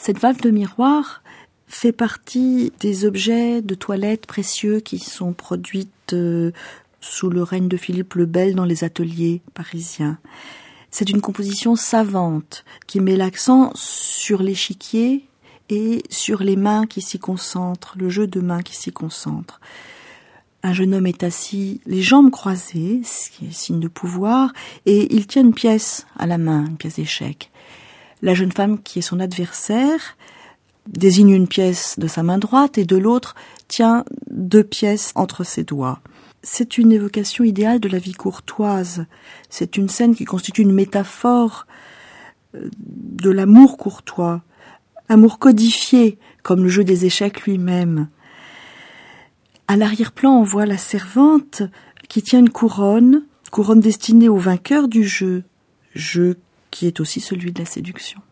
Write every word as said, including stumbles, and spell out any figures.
Cette valve de miroir fait partie des objets de toilette précieux qui sont produits euh, sous le règne de Philippe le Bel dans les ateliers parisiens. C'est une composition savante qui met l'accent sur l'échiquier et sur les mains qui s'y concentrent, le jeu de mains qui s'y concentre. Un jeune homme est assis, les jambes croisées, ce qui est signe de pouvoir, et il tient une pièce à la main, une pièce d'échecs. La jeune femme qui est son adversaire désigne une pièce de sa main droite et de l'autre tient deux pièces entre ses doigts. C'est une évocation idéale de la vie courtoise. C'est une scène qui constitue une métaphore de l'amour courtois, amour codifié, comme le jeu des échecs lui-même. À l'arrière-plan, on voit la servante qui tient une couronne, couronne destinée au vainqueur du jeu, jeu qui est aussi celui de la séduction.